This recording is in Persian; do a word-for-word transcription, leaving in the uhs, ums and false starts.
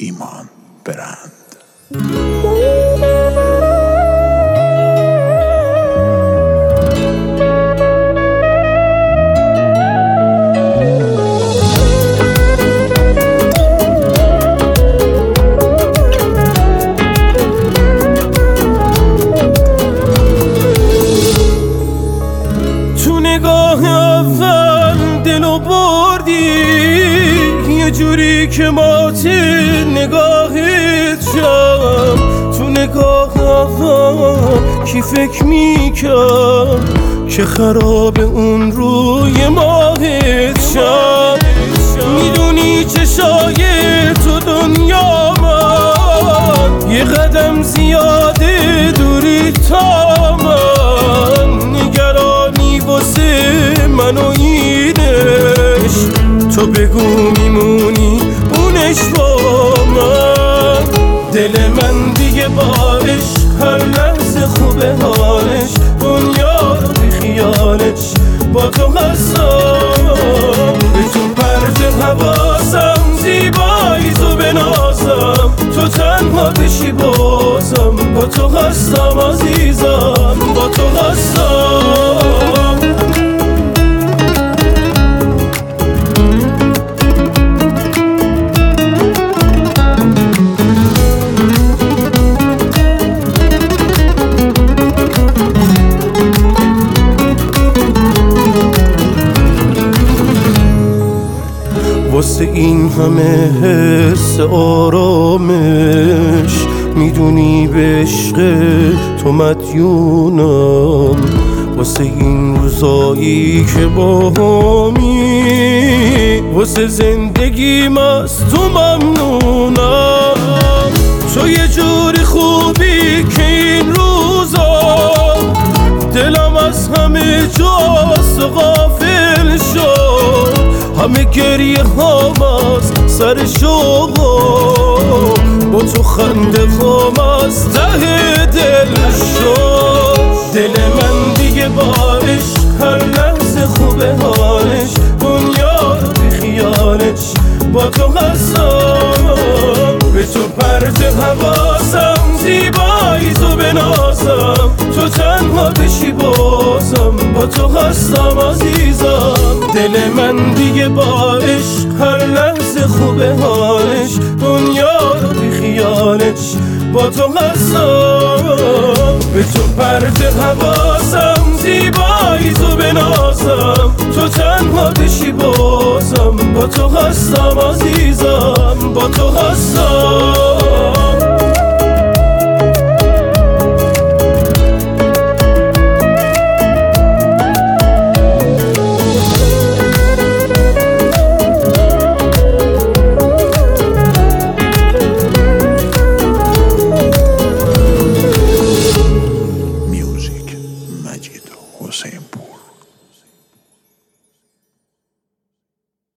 ایمان برند. تو نگاه اول دلو بردی یه جوری که مات نگاهت شم. تو نگاه اول کی فکر میکرد که خراب اون روی ماهت شم. میدونی چشای تو دنیا من یه قدم زیاده دوری تا من. نگرانی واسه من و اینش تو بگو میمونی اونش با من. دل من دیگه بارش هر لحظه خوبه حالش. دنیا رو بی خیالش با تو هستم. به تو پرت حواسم زیبایی تو بنازم. تو تنها بشی بازم با تو هستم عزیزم با تو هستم. واسه این همه حس آرامش میدونی به عشق تو مدیونم. واسه این روزایی که با همی واسه زندگیم از تو ممنونم. تو یه جوری خوبی که این روزا دلم از همه جاست غافل شد. همه گریه هام از سر شوق با تو خنده خام از ته دل شد. دل من دیگه بارش هر لحظه خوبه حالش. دنیا رو بی خیالش با تو هستم. به تو پرت حواسم زیبایی تو بنازم. تو تنها بشی بازم با تو هستم عزیزم. دل من دیگه بارش هر لحظه خوبه حالش. دنیا رو بی خیالش با تو هستم. به تو پرت حواسم زیبایی تو بنازم. تو تنها بشی بازم با تو هستم عزیزم با تو هستم.